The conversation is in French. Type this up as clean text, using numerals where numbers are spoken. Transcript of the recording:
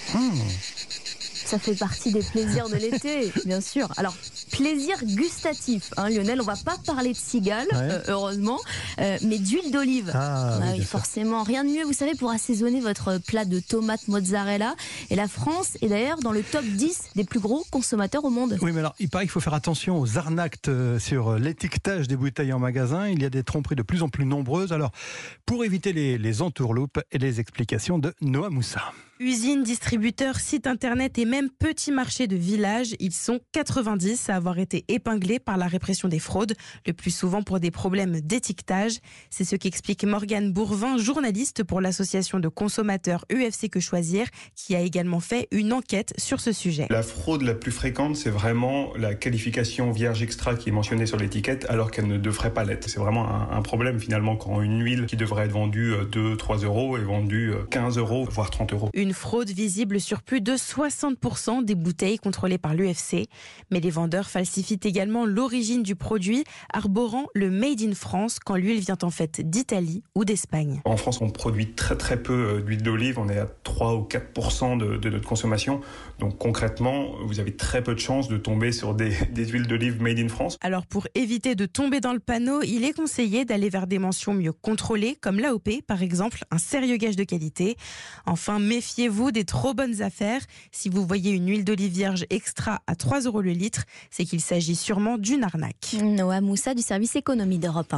Ça fait partie des plaisirs de l'été, bien sûr. Alors, plaisir gustatif, Lionel, on va pas parler de cigale, heureusement, mais d'huile d'olive. Oui, forcément, rien de mieux, vous savez, pour assaisonner votre plat de tomates mozzarella. Et la France est d'ailleurs dans le top 10 des plus gros consommateurs au monde. Oui, mais alors, il paraît qu'il faut faire attention aux arnaques sur l'étiquetage des bouteilles en magasin. Il y a des tromperies de plus en plus nombreuses. Alors, pour éviter les entourloupes et les explications de Noah Moussa. Usines, distributeurs, sites internet et même petits marchés de village, ils sont 90 à avoir été épinglés par la répression des fraudes, le plus souvent pour des problèmes d'étiquetage. C'est ce qu'explique Morgane Bourvin, journaliste pour l'association de consommateurs UFC Que Choisir, qui a également fait une enquête sur ce sujet. La fraude la plus fréquente, c'est vraiment la qualification vierge extra qui est mentionnée sur l'étiquette alors qu'elle ne devrait pas l'être. C'est vraiment un problème finalement quand une huile qui devrait être vendue 2-3 euros est vendue 15 euros, voire 30 euros. Une fraude visible sur plus de 60% des bouteilles contrôlées par l'UFC. Mais les vendeurs falsifient également l'origine du produit, arborant le Made in France quand l'huile vient en fait d'Italie ou d'Espagne. En France, on produit très peu d'huile d'olive. On est à 3 ou 4% de notre consommation. Donc concrètement, vous avez très peu de chances de tomber sur des huiles d'olive Made in France. Alors pour éviter de tomber dans le panneau, il est conseillé d'aller vers des mentions mieux contrôlées, comme l'AOP par exemple, un sérieux gage de qualité. Enfin, méfiez-vous des trop bonnes affaires. Si vous voyez une huile d'olive vierge extra à 3 euros le litre, c'est qu'il s'agit sûrement d'une arnaque. Noah Moussa du service économie d'Europe 1.